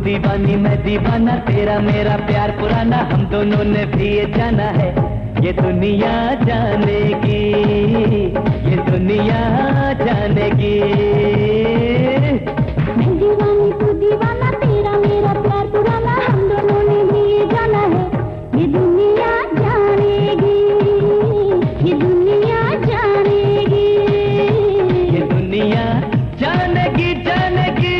दीवानी मैं दीवाना, तेरा मेरा प्यार पुराना, हम दोनों ने भी ये जाना है, ये दुनिया जानेगी, ये दुनिया जानेगी। मैं दीवानी तू दीवाना, तेरा मेरा प्यार पुराना, हम दोनों ने भी ये जाना है, ये दुनिया जानेगी, ये दुनिया जानेगी, ये दुनिया जानेगी जानेगी।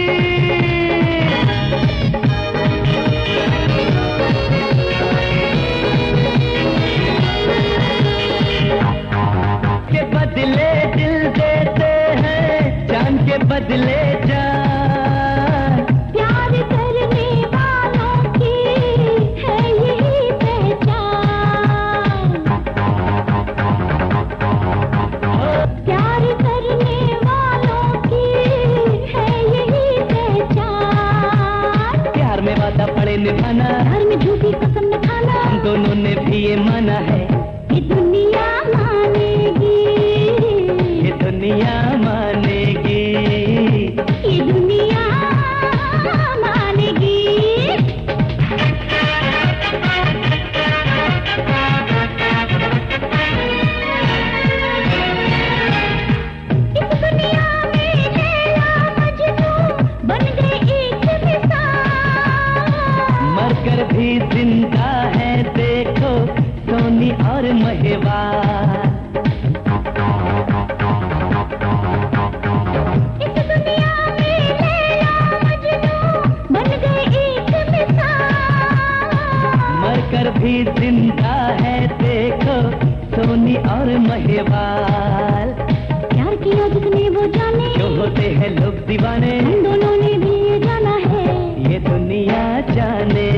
के बदले दिल देते हैं, जान के बदले जान, प्यार करने वालों की है यही पहचान, प्यार करने वालों की है यही पहचान। प्यार में वादा पड़े निभाना, प्यार में झूठी कसम न खाना, हम दोनों ने भी ये माना है, ये दुनिया मानेगी, ये दुनिया मानेगी, ये दुनिया मानेगी। इस दुनिया में लैला मजनू बन गए एक मिसाल, मरकर भी जिंदा है देखो सोनी और महवार। इस दुनिया में लैला मजनू बन गए एक मिसाल, मरकर भी जिंदा है देखो सोनी और महवाल। प्यार किया जिसने वो जाने, क्यों होते हैं लोग दीवाने, हम दोनों ने भी ये जाना है, ये दुनिया जाने